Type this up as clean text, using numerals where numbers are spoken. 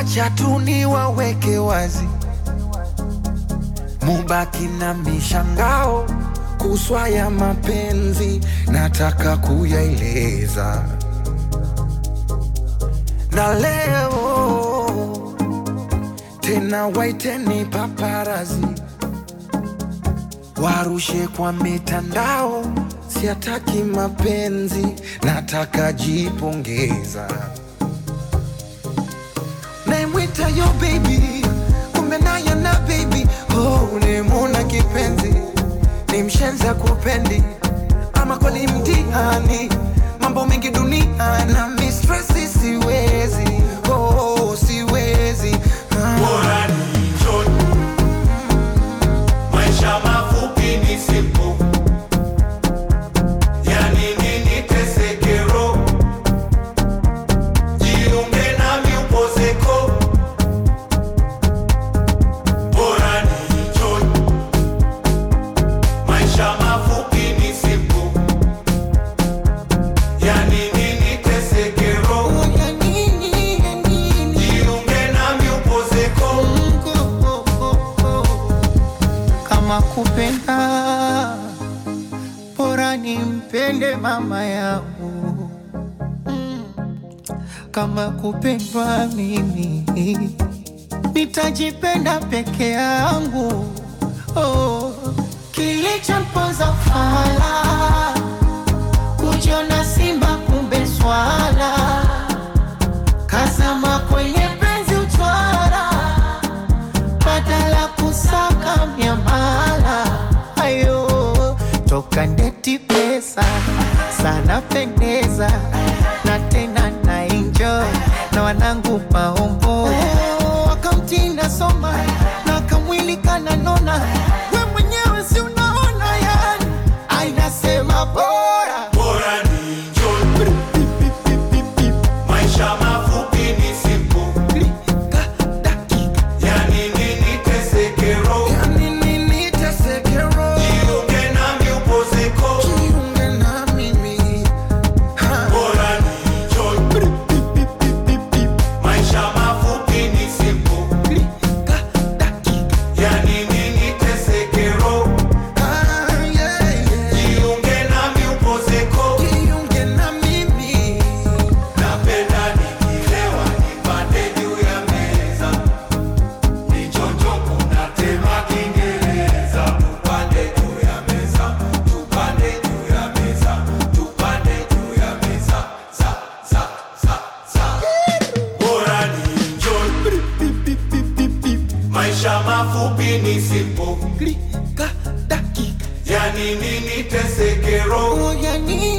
Wacha tu niwaweke wazi, mubaki na mishangao kuswa ya mapenzi, nataka kuyaeleza. Na leo tena waiteni paparazi, warushe kwa mitandao, siataki mapenzi, nataka jipongeza. Naimwita yo baby, kumbe naye na baby. Oh, ulimuna kipenzi, ni mshenza kupendi, ama kweli mtihani, mambo mengi dunia na mistressi, siwezi, oh, siwezi. Bora ni enjoy, maisha mafupi ni simple, yani nini tesekero, jiunge nami upozeko. Bora ni enjoy, maisha mafupi ni simple, yani nini tesekero, jiunge nami upozeko. Kama kupenda, bora nimpende mama yangu. Kama kupendwa mimi, nitajipenda peke yangu. Oh, kilichomponza fala, kujiona simba kumbe swala, kazama kwenye penzi utwara, badala kusaka miamala. Ayo, toka ndeti pesa, sana pendeza, na tena na enjoy, na wanangu maombo. Wakamtinda soma, na kamwili kananona, we mwenyewe si unaona yani, ainasema bora. Bora ni enjoy, maisha mafupi ni simple, yani nini tesekero, jiunge nami upozeko. Bora ni enjoy, maisha mafupi ni simple, yani nini tesekero, jiunge nami upozeko. Napenda nikilewa nipande juu ya meza, nichonjo kuna tema Kiingereza. Tupande juu ya meza, tupande juu ya meza, tupande juu ya meza, za. Bora ni enjoy, maisha mafupi ni simple, yani nini tesekero,